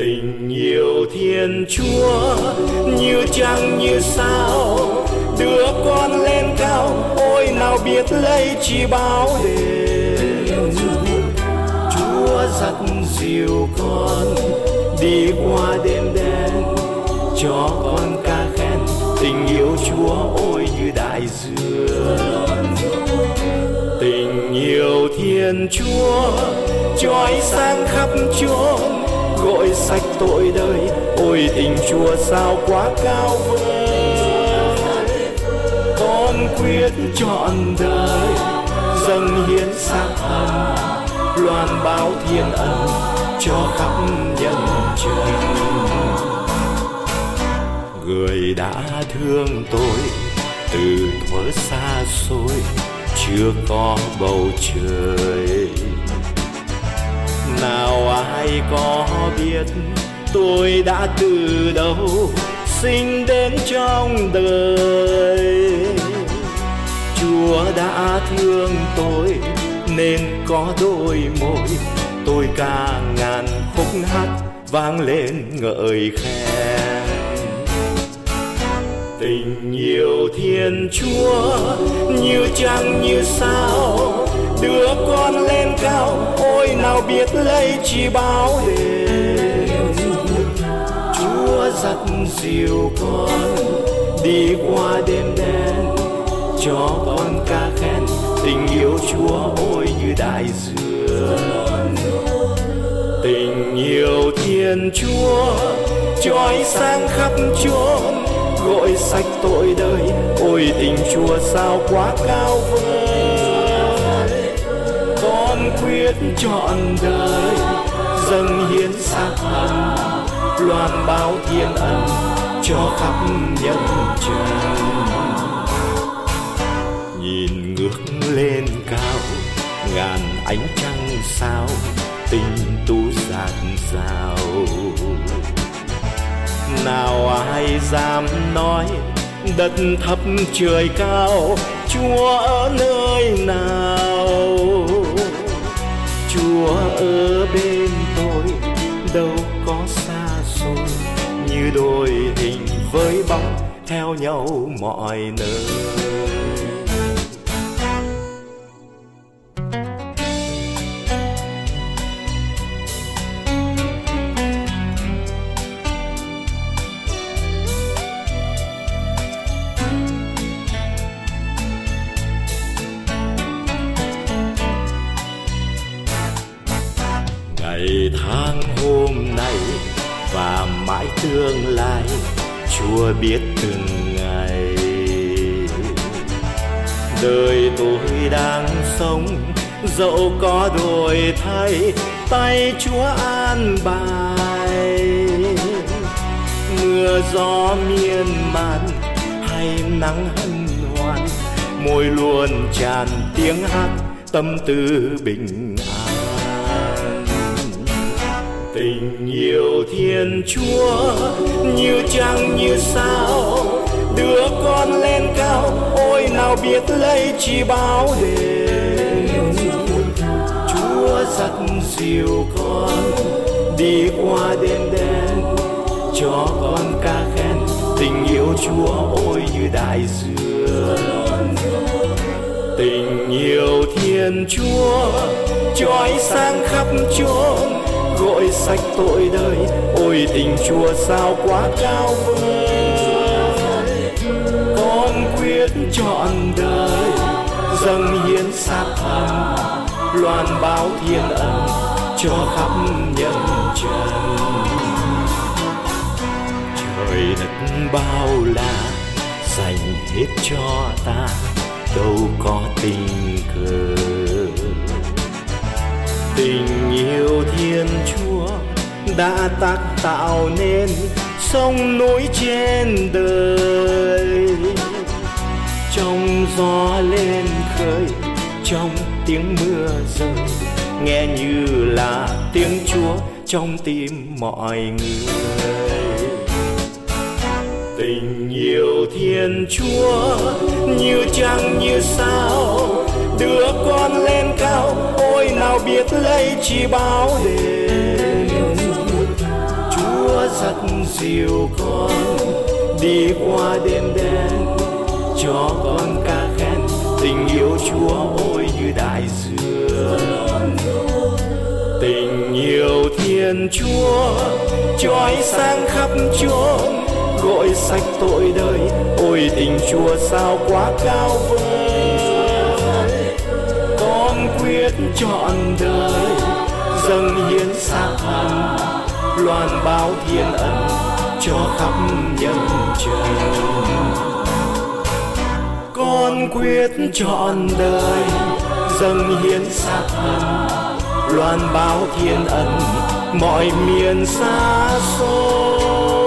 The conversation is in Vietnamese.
Tình yêu Thiên Chúa như trăng như sao, đưa con lên cao, ôi nào biết lấy chi báo đền. Chúa dắt dìu con đi qua đêm đen, cho con ca khen tình yêu Chúa ôi như đại dương. Tình yêu Thiên Chúa chói sáng khắp chốn, gội sạch tội đời, ôi tình Chúa sao quá cao vời. Con quyết trọn đời dâng hiến xác thân, loan báo thiên ân cho khắp nhân trần. Người đã thương tôi từ thuở xa xôi, chưa có bầu trời. Nào ai có biết tôi đã từ đâu sinh đến trong đời. Chúa đã thương tôi nên có đôi môi, tôi ca ngàn khúc hát vang lên ngợi khen. Tình yêu Thiên Chúa như trăng như sao, đưa con lên cao, ôi nào biết lấy chi báo đền. Chúa dắt dìu con đi qua đêm đen, cho con ca khen tình yêu Chúa ôi như đại dương. Tình yêu Thiên Chúa chói sáng khắp chốn, gội sạch tội đời, ôi tình Chúa sao quá cao vời. Con quyết trọn đời dâng hiến xác thân, loan báo thiên ân cho khắp nhân trần. Nhìn ngước lên cao ngàn ánh trăng sao, tình tú dạt dào. Nào ai dám nói đất thấp trời cao, Chúa ở nơi nào? Chúa ở bên tôi đâu có xa xôi, như đôi hình với bóng theo nhau mọi nơi. Ngày tháng hôm nay và mãi tương lai, Chúa biết từng ngày. Đời tôi đang sống dẫu có đổi thay, tay Chúa an bài. Mưa gió miên man hay nắng hân hoan, môi luôn tràn tiếng hát tâm tư bình an. Tình yêu Thiên Chúa như trăng như sao, đưa con lên cao, ôi nào biết lấy chi báo đền. Chúa dắt dìu con đi qua đêm đen, cho con ca khen tình yêu Chúa ôi như đại dương. Tình yêu Thiên Chúa chói sáng khắp chốn, gội sạch tội đời, ôi tình Chúa sao quá cao vời. Con quyết trọn đời dâng hiến xác thân, loan báo thiên ân cho khắp nhân trần. Trời đất bao la dành hết cho ta, đâu có tình cờ. Tình yêu Thiên Chúa đã tác tạo nên sông núi trên đời. Trong gió lên khơi, trong tiếng mưa rơi, nghe như là tiếng Chúa trong tim mọi người. Tình yêu Thiên Chúa như trăng như sao, đưa con lên cao, ôi nào biết lấy chi báo đền. dìu con đi qua đêm đen, cho con ca khen tình yêu Chúa ôi như đại dương. Tình yêu Thiên Chúa chói sáng khắp chốn, gội sạch tội đời, ôi tình Chúa sao quá cao vời. Con quyết trọn đời dâng hiến xác thân, loan báo thiên ân cho khắp nhân trần. Con quyết trọn đời dâng hiến xác thân, loan báo thiên ân mọi miền xa xôi.